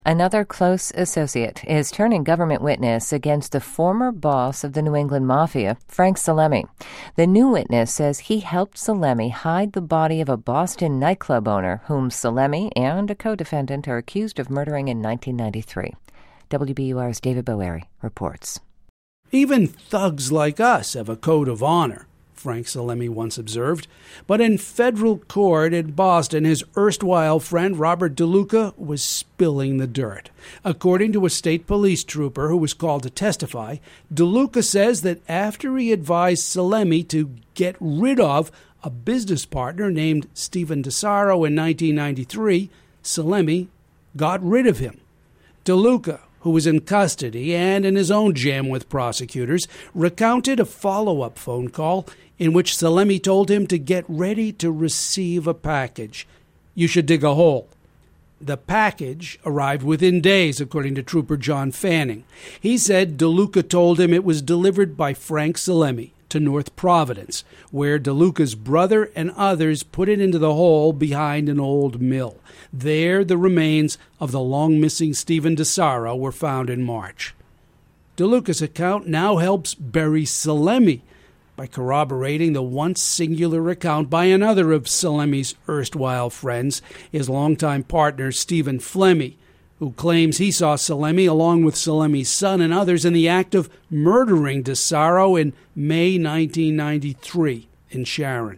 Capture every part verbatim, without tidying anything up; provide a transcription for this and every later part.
Another close associate is turning government witness against the former boss of the New England Mafia, Frank Salemi. The new witness says he helped Salemi hide the body of a Boston nightclub owner whom Salemi and a co-defendant are accused of murdering in nineteen ninety-three. W B U R's David Boeri reports. Even thugs like us have a code of honor, Frank Salemi once observed. But in federal court in Boston, his erstwhile friend Robert DeLuca was spilling the dirt. According to a state police trooper who was called to testify, DeLuca says that after he advised Salemi to get rid of a business partner named Stephen DeSaro in nineteen ninety-three, Salemi got rid of him. DeLuca, who was in custody and in his own jam with prosecutors, recounted a follow-up phone call in which Salemi told him to get ready to receive a package. You should dig a hole. The package arrived within days, according to Trooper John Fanning. He said DeLuca told him it was delivered by Frank Salemi to North Providence, where DeLuca's brother and others put it into the hole behind an old mill. There, the remains of the long-missing Stephen DeSaro were found in March. DeLuca's account now helps bury Salemi by corroborating the once singular account by another of Salemi's erstwhile friends, his longtime partner Stephen Flemmi, who claims he saw Salemi along with Salemi's son and others in the act of murdering DeSaro in May nineteen ninety-three in Sharon.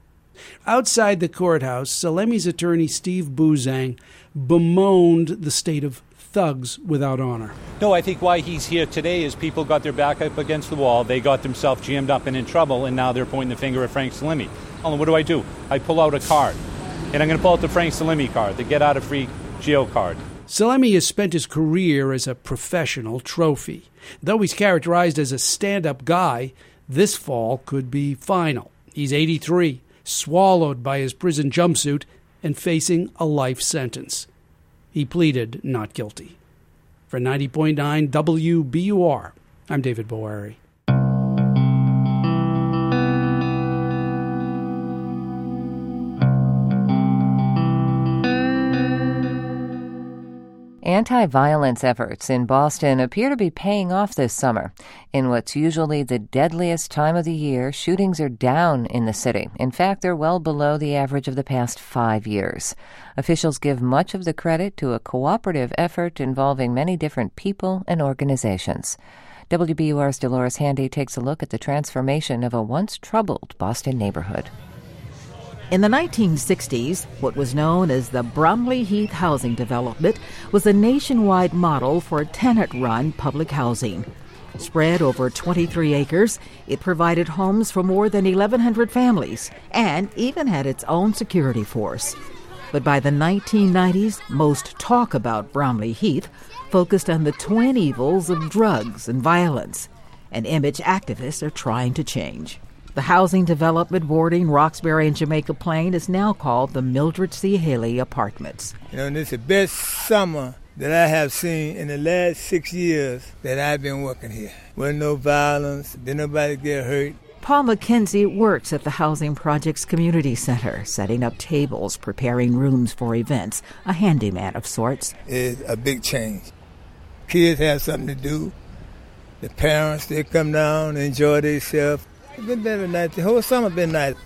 Outside the courthouse, Salemi's attorney Steve Buzang bemoaned the state of thugs without honor. No, I think why he's here today is people got their back up against the wall, they got themselves jammed up and in trouble, and now they're pointing the finger at Frank Salemi. Well, what do I do? I pull out a card, and I'm going to pull out the Frank Salemi card, the get-out-of-free jail card. Salemi has spent his career as a professional trophy. Though he's characterized as a stand-up guy, this fall could be final. He's eighty-three, swallowed by his prison jumpsuit, and facing a life sentence. He pleaded not guilty. For ninety point nine W B U R, I'm David Boeri. Anti-violence efforts in Boston appear to be paying off this summer. In what's usually the deadliest time of the year, shootings are down in the city. In fact, they're well below the average of the past five years. Officials give much of the credit to a cooperative effort involving many different people and organizations. W B U R's Dolores Handy takes a look at the transformation of a once troubled Boston neighborhood. In the nineteen sixties, what was known as the Bromley Heath housing development was a nationwide model for tenant-run public housing. Spread over twenty-three acres, it provided homes for more than eleven hundred families and even had its own security force. But by the nineteen nineties, most talk about Bromley Heath focused on the twin evils of drugs and violence, and image activists are trying to change. The housing development bordering Roxbury and Jamaica Plain is now called the Mildred C. Haley Apartments. You know, this is the best summer that I have seen in the last six years that I've been working here. Wasn't no violence, didn't nobody get hurt. Paul McKenzie works at the Housing Projects Community Center, setting up tables, preparing rooms for events, a handyman of sorts. It's a big change. Kids have something to do. The parents, they come down, enjoy themselves. It's been very nice. The whole summer been nice.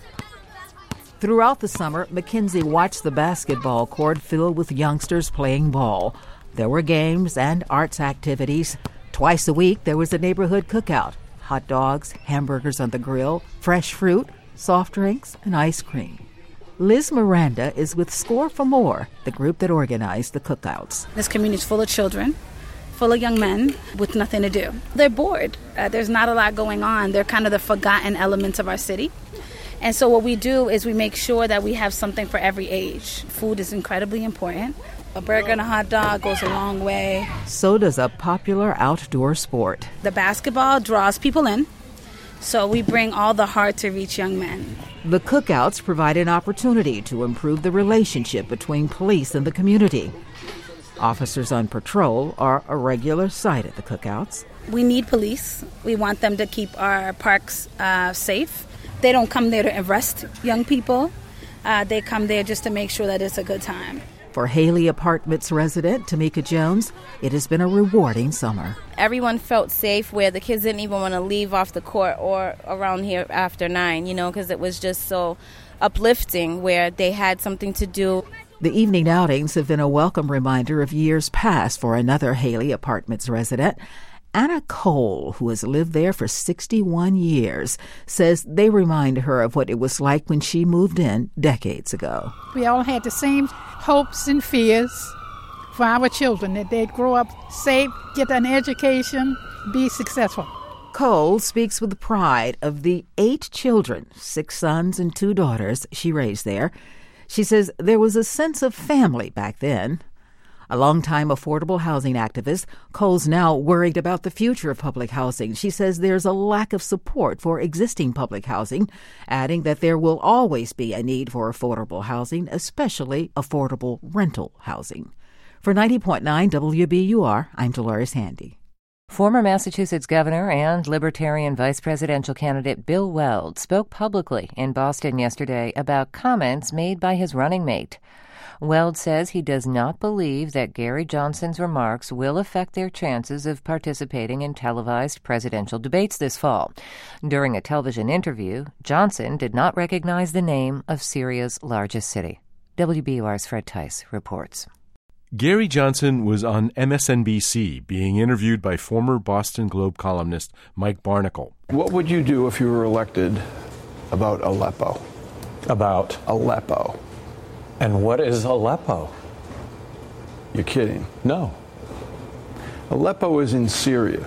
Throughout the summer, McKenzie watched the basketball court filled with youngsters playing ball. There were games and arts activities. Twice a week, there was a neighborhood cookout. Hot dogs, hamburgers on the grill, fresh fruit, soft drinks, and ice cream. Liz Miranda is with Score for More, the group that organized the cookouts. This community is full of children, full of young men with nothing to do. They're bored. Uh, there's not a lot going on. They're kind of the forgotten elements of our city. And so what we do is we make sure that we have something for every age. Food is incredibly important. A burger and a hot dog goes a long way. So does a popular outdoor sport. The basketball draws people in, so we bring all the hard-to-reach young men. The cookouts provide an opportunity to improve the relationship between police and the community. Officers on patrol are a regular sight at the cookouts. We need police. We want them to keep our parks uh, safe. They don't come there to arrest young people. Uh, they come there just to make sure that it's a good time. For Haley Apartments resident Tamika Jones, it has been a rewarding summer. Everyone felt safe where the kids didn't even want to leave off the court or around here after nine, you know, because it was just so uplifting where they had something to do. The evening outings have been a welcome reminder of years past for another Haley Apartments resident. Anna Cole, who has lived there for sixty-one years, says they remind her of what it was like when she moved in decades ago. We all had the same hopes and fears for our children, that they'd grow up safe, get an education, be successful. Cole speaks with pride of the eight children, six sons and two daughters, she raised there. She says there was a sense of family back then. A longtime affordable housing activist, Cole's now worried about the future of public housing. She says there's a lack of support for existing public housing, adding that there will always be a need for affordable housing, especially affordable rental housing. For ninety point nine W B U R, I'm Dolores Handy. Former Massachusetts governor and Libertarian vice presidential candidate Bill Weld spoke publicly in Boston yesterday about comments made by his running mate. Weld says he does not believe that Gary Johnson's remarks will affect their chances of participating in televised presidential debates this fall. During a television interview, Johnson did not recognize the name of Syria's largest city. W B U R's Fred Tice reports. Gary Johnson was on M S N B C being interviewed by former Boston Globe columnist Mike Barnicle. What would you do if you were elected about Aleppo? About? Aleppo. And what is Aleppo? You're kidding. No. Aleppo is in Syria.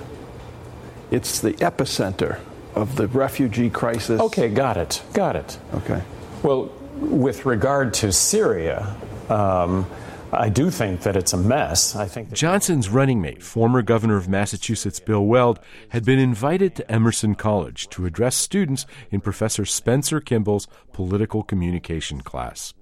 It's the epicenter of the refugee crisis. Okay, got it. Got it. Okay. Well, with regard to Syria, um, I do think that it's a mess. I think that Johnson's running mate, former governor of Massachusetts Bill Weld, had been invited to Emerson College to address students in Professor Spencer Kimball's political communication class.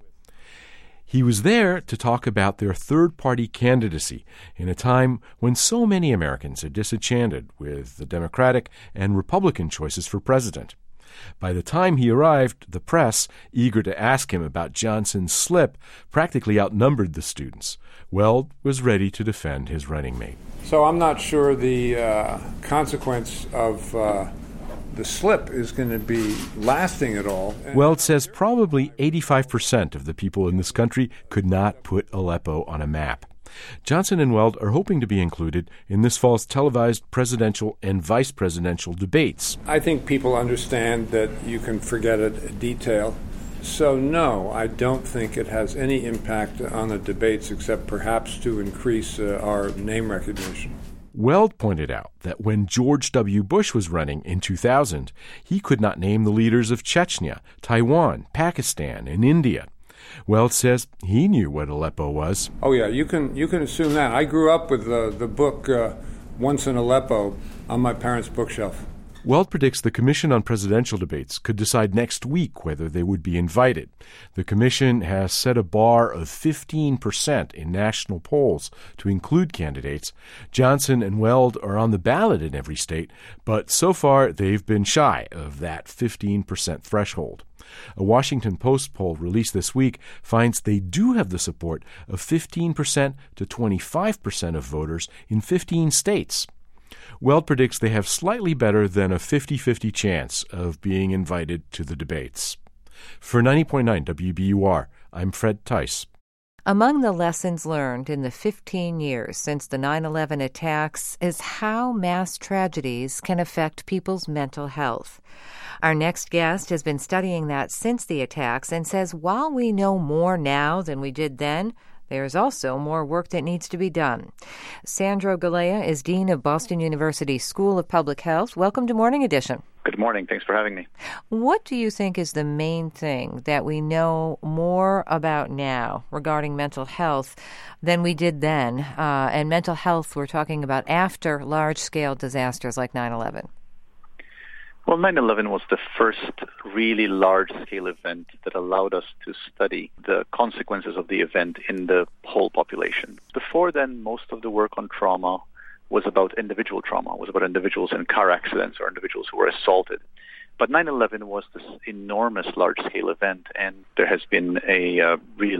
He was there to talk about their third-party candidacy in a time when so many Americans are disenchanted with the Democratic and Republican choices for president. By the time he arrived, the press, eager to ask him about Johnson's slip, practically outnumbered the students. Weld was ready to defend his running mate. So I'm not sure the uh, consequence of uh, the slip is going to be lasting at all. Weld says probably eighty-five percent of the people in this country could not put Aleppo on a map. Johnson and Weld are hoping to be included in this fall's televised presidential and vice presidential debates. I think people understand that you can forget a detail. So, no, I don't think it has any impact on the debates except perhaps to increase uh, our name recognition. Weld pointed out that when George W. Bush was running in two thousand, he could not name the leaders of Chechnya, Taiwan, Pakistan, and India. Weld says he knew what Aleppo was. Oh, yeah, you can you can assume that. I grew up with the, the book uh, Once in Aleppo on my parents' bookshelf. Weld predicts the Commission on Presidential Debates could decide next week whether they would be invited. The commission has set a bar of fifteen percent in national polls to include candidates. Johnson and Weld are on the ballot in every state, but so far they've been shy of that fifteen percent threshold. A Washington Post poll released this week finds they do have the support of fifteen percent to twenty-five percent of voters in fifteen states. Weld predicts they have slightly better than a fifty-fifty chance of being invited to the debates. For ninety point nine W B U R, I'm Fred Tice. Among the lessons learned in the fifteen years since the nine eleven attacks is how mass tragedies can affect people's mental health. Our next guest has been studying that since the attacks and says while we know more now than we did then, there's also more work that needs to be done. Sandro Galea is Dean of Boston University School of Public Health. Welcome to Morning Edition. Good morning. Thanks for having me. What do you think is the main thing that we know more about now regarding mental health than we did then? Uh, and mental health, we're talking about after large-scale disasters like nine eleven. Well, nine eleven was the first really large-scale event that allowed us to study the consequences of the event in the whole population. Before then, most of the work on trauma was about individual trauma, was about individuals in car accidents or individuals who were assaulted. But nine eleven was this enormous large-scale event, and there has been a uh, really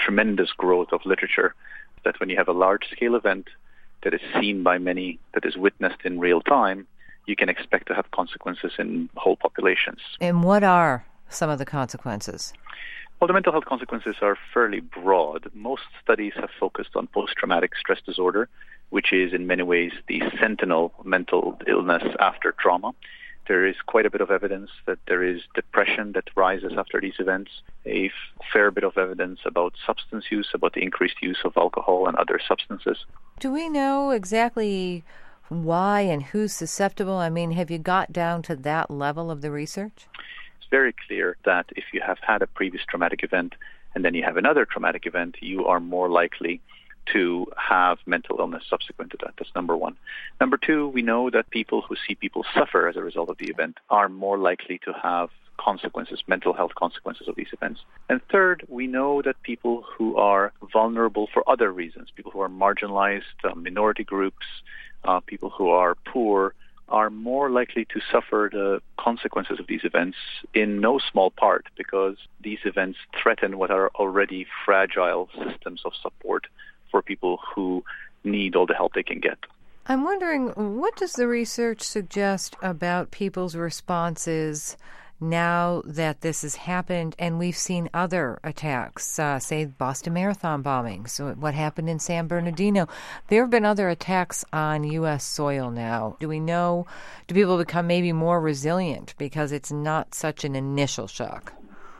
tremendous growth of literature that when you have a large-scale event that is seen by many, that is witnessed in real time, you can expect to have consequences in whole populations. And what are some of the consequences? Well, the mental health consequences are fairly broad. Most studies have focused on post-traumatic stress disorder, which is in many ways the sentinel mental illness after trauma. There is quite a bit of evidence that there is depression that rises after these events, a f- fair bit of evidence about substance use, about the increased use of alcohol and other substances. Do we know exactly why and who's susceptible? I mean, have you got down to that level of the research? It's very clear that if you have had a previous traumatic event and then you have another traumatic event, you are more likely to have mental illness subsequent to that. That's number one. Number two, we know that people who see people suffer as a result of the event are more likely to have consequences, mental health consequences of these events. And third, we know that people who are vulnerable for other reasons, people who are marginalized, uh, minority groups, uh, people who are poor, are more likely to suffer the consequences of these events in no small part because these events threaten what are already fragile systems of support for people who need all the help they can get. I'm wondering, what does the research suggest about people's responses now that this has happened and we've seen other attacks, uh, say Boston Marathon bombings, what happened in San Bernardino? There have been other attacks on U S soil now. Do we know, do people become maybe more resilient because it's not such an initial shock?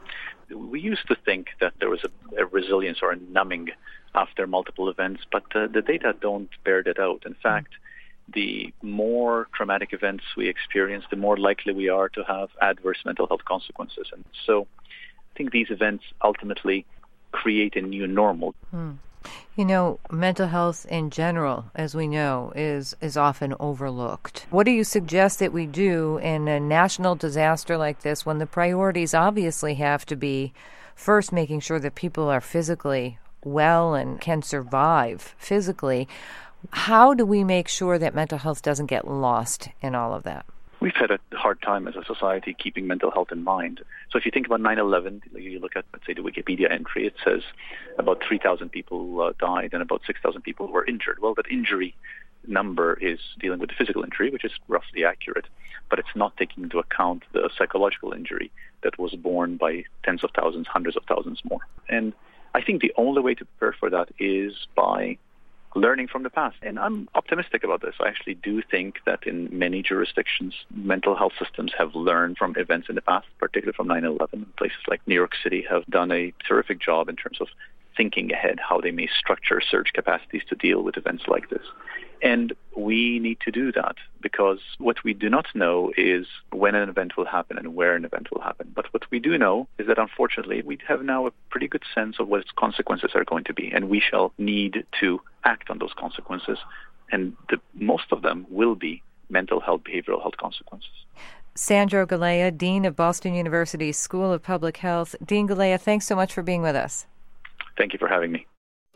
We used to think that there was a, a resilience or a numbing after multiple events, but uh, the data don't bear that out. In fact, the more traumatic events we experience, the more likely we are to have adverse mental health consequences. And so I think these events ultimately create a new normal. Hmm. You know, mental health in general, as we know, is, is often overlooked. What do you suggest that we do in a national disaster like this when the priorities obviously have to be first making sure that people are physically well and can survive physically? How do we make sure that mental health doesn't get lost in all of that? We've had a hard time as a society keeping mental health in mind. So if you think about nine eleven, you look at, let's say, the Wikipedia entry, it says about three thousand people uh, died and about six thousand people were injured. Well, that injury number is dealing with the physical injury, which is roughly accurate, but it's not taking into account the psychological injury that was borne by tens of thousands, hundreds of thousands more. And I think the only way to prepare for that is by learning from the past. And I'm optimistic about this. I actually do think that in many jurisdictions, mental health systems have learned from events in the past, particularly from nine eleven. Places like New York City have done a terrific job in terms of thinking ahead how they may structure surge capacities to deal with events like this. And we need to do that because what we do not know is when an event will happen and where an event will happen. But what we do know is that, unfortunately, we have now a pretty good sense of what its consequences are going to be, and we shall need to act on those consequences. And the, most of them will be mental health, behavioral health consequences. Sandro Galea, Dean of Boston University's School of Public Health. Dean Galea, thanks so much for being with us. Thank you for having me.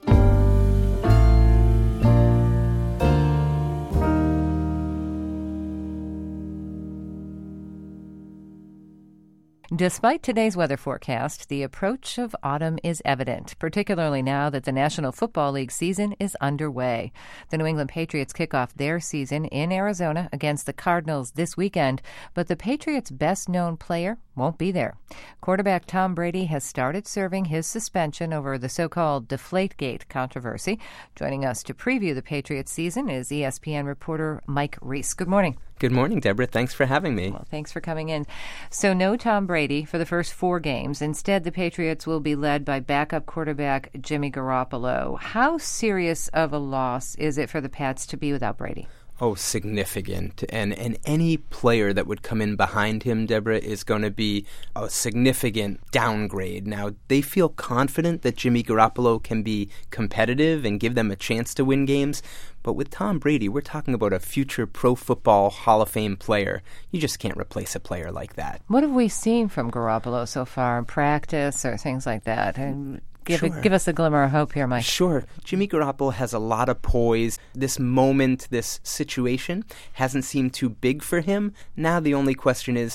Despite today's weather forecast, the approach of autumn is evident, particularly now that the National Football League season is underway. The New England Patriots kick off their season in Arizona against the Cardinals this weekend, but the Patriots' best-known player won't be there. Quarterback Tom Brady has started serving his suspension over the so-called Deflategate controversy. Joining us to preview the Patriots season is E S P N reporter Mike Reese. Good morning. Good morning, Deborah. Thanks for having me. Well, thanks for coming in. So no Tom Brady for the first four games. Instead, the Patriots will be led by backup quarterback Jimmy Garoppolo. How serious of a loss is it for the Pats to be without Brady? Oh, significant. And and any player that would come in behind him, Deborah, is going to be a significant downgrade. Now, they feel confident that Jimmy Garoppolo can be competitive and give them a chance to win games. But with Tom Brady, we're talking about a future Pro Football Hall of Fame player. You just can't replace a player like that. What have we seen from Garoppolo so far in practice or things like that? And Give, sure. a, give us a glimmer of hope here, Mike. Sure. Jimmy Garoppolo has a lot of poise. This moment, this situation hasn't seemed too big for him. Now the only question is,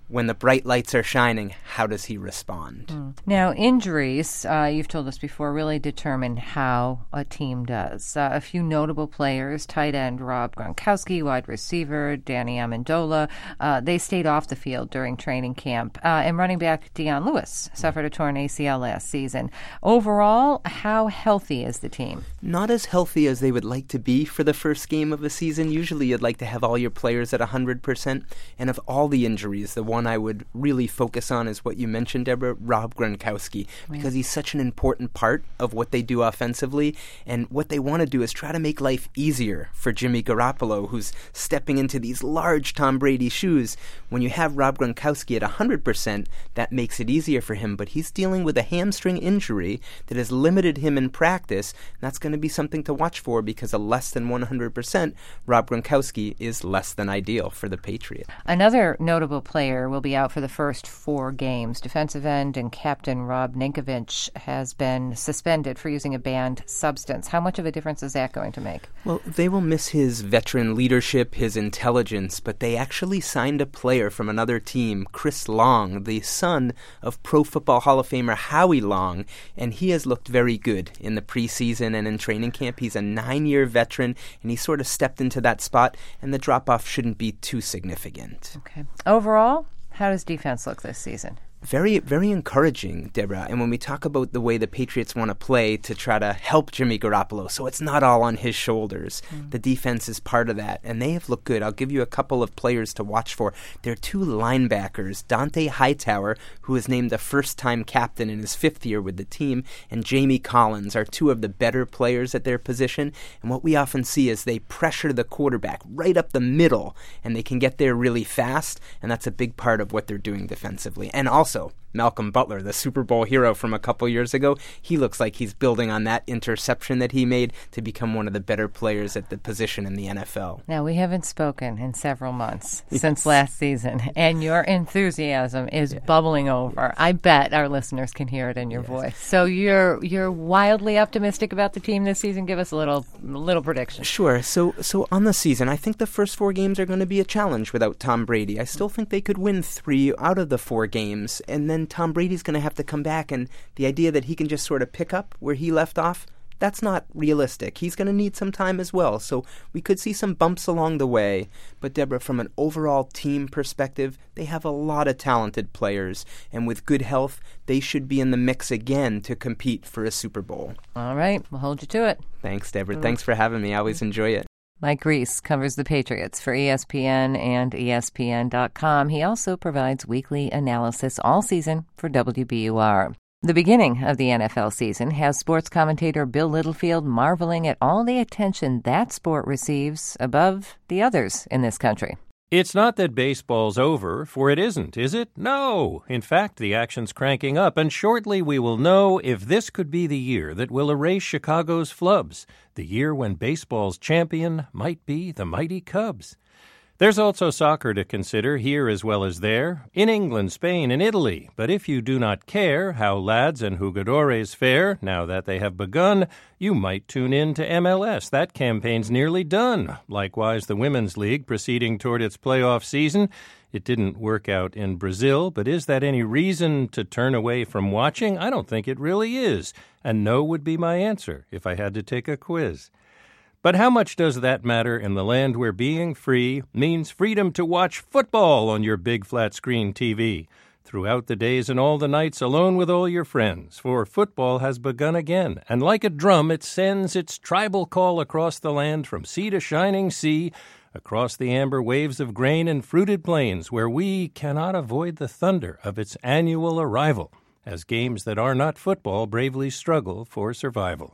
when the bright lights are shining, how does he respond? Mm. Now, injuries, uh, you've told us before, really determine how a team does. Uh, a few notable players, tight end Rob Gronkowski, wide receiver Danny Amendola, uh, they stayed off the field during training camp. Uh, and running back Dion Lewis suffered a torn A C L last season. Overall, how healthy is the team? Not as healthy as they would like to be for the first game of a season. Usually you'd like to have all your players at one hundred percent. And of all the injuries, the one I would really focus on is what you mentioned, Deborah, Rob Gronkowski, because he's such an important part of what they do offensively. And what they want to do is try to make life easier for Jimmy Garoppolo, who's stepping into these large Tom Brady shoes. When you have Rob Gronkowski at one hundred percent, that makes it easier for him. But he's dealing with a hamstring injury that has limited him in practice. And that's going to be something to watch for, because a less than one hundred percent, Rob Gronkowski is less than ideal for the Patriots. Another notable player will be out for the first four games. Defensive end and captain Rob Ninkovich has been suspended for using a banned substance. How much of a difference is that going to make? Well, they will miss his veteran leadership, his intelligence, but they actually signed a player from another team, Chris Long, the son of Pro Football Hall of Famer Howie Long, and he has looked very good in the preseason and in training camp. He's a nine-year veteran, and he sort of stepped into that spot, and the drop-off shouldn't be too significant. Okay. Overall, how does defense look this season? Very, very encouraging, Deborah. And when we talk about the way the Patriots want to play to try to help Jimmy Garoppolo, so it's not all on his shoulders. Mm. The defense is part of that, and they have looked good. I'll give you a couple of players to watch for. There are two linebackers, Dante Hightower, who is named a first-time captain in his fifth year with the team, and Jamie Collins are two of the better players at their position. And what we often see is they pressure the quarterback right up the middle, and they can get there really fast, and that's a big part of what they're doing defensively. And also, Also, Malcolm Butler, the Super Bowl hero from a couple years ago, he looks like he's building on that interception that he made to become one of the better players at the position in the N F L. Now, we haven't spoken in several months yes. since last season, and your enthusiasm is yeah. bubbling over. I bet our listeners can hear it in your yes. voice. So you're you're wildly optimistic about the team this season. Give us a little little prediction. Sure. So so on the season, I think the first four games are going to be a challenge without Tom Brady. I still think they could win three out of the four games, and then Tom Brady's going to have to come back, and the idea that he can just sort of pick up where he left off, that's not realistic. He's going to need some time as well, so we could see some bumps along the way. But Deborah, from an overall team perspective, they have a lot of talented players, and with good health, they should be in the mix again to compete for a Super Bowl. All right, we'll hold you to it. Thanks, Deborah. Mm. Thanks for having me. I always enjoy it. Mike Reese covers the Patriots for E S P N and E S P N dot com. He also provides weekly analysis all season for W B U R. The beginning of the N F L season has sports commentator Bill Littlefield marveling at all the attention that sport receives above the others in this country. It's not that baseball's over, for it isn't, is it? No. In fact, the action's cranking up, and shortly we will know if this could be the year that will erase Chicago's flubs, the year when baseball's champion might be the mighty Cubs. There's also soccer to consider here as well as there, in England, Spain, and Italy. But if you do not care how lads and jugadores fare, now that they have begun, you might tune in to M L S. That campaign's nearly done. Likewise, the Women's League proceeding toward its playoff season. It didn't work out in Brazil, but is that any reason to turn away from watching? I don't think it really is. And no would be my answer if I had to take a quiz. But how much does that matter in the land where being free means freedom to watch football on your big flat screen T V throughout the days and all the nights alone with all your friends? For football has begun again, and like a drum it sends its tribal call across the land from sea to shining sea, across the amber waves of grain and fruited plains where we cannot avoid the thunder of its annual arrival, as games that are not football bravely struggle for survival.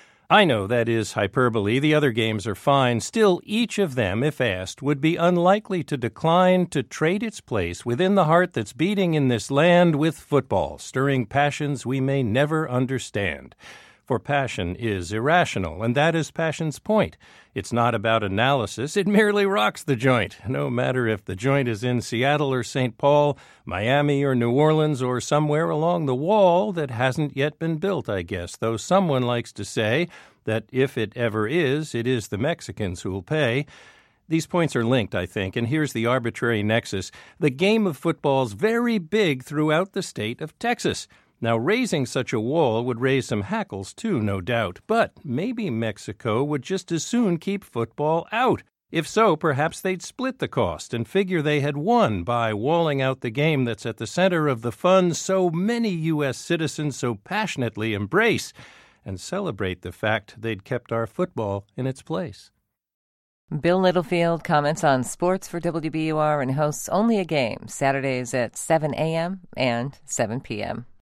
I know that is hyperbole. The other games are fine. Still, each of them, if asked, would be unlikely to decline to trade its place within the heart that's beating in this land with football, stirring passions we may never understand. For passion is irrational, and that is passion's point. It's not about analysis. It merely rocks the joint, no matter if the joint is in Seattle or Saint Paul, Miami or New Orleans, or somewhere along the wall that hasn't yet been built, I guess, though someone likes to say that if it ever is, it is the Mexicans who'll pay. These points are linked, I think, and here's the arbitrary nexus. The game of football's very big throughout the state of Texas. Now, raising such a wall would raise some hackles, too, no doubt. But maybe Mexico would just as soon keep football out. If so, perhaps they'd split the cost and figure they had won by walling out the game that's at the center of the fun so many U S citizens so passionately embrace, and celebrate the fact they'd kept our football in its place. Bill Littlefield comments on sports for W B U R and hosts Only a Game, Saturdays at seven a.m. and seven p.m.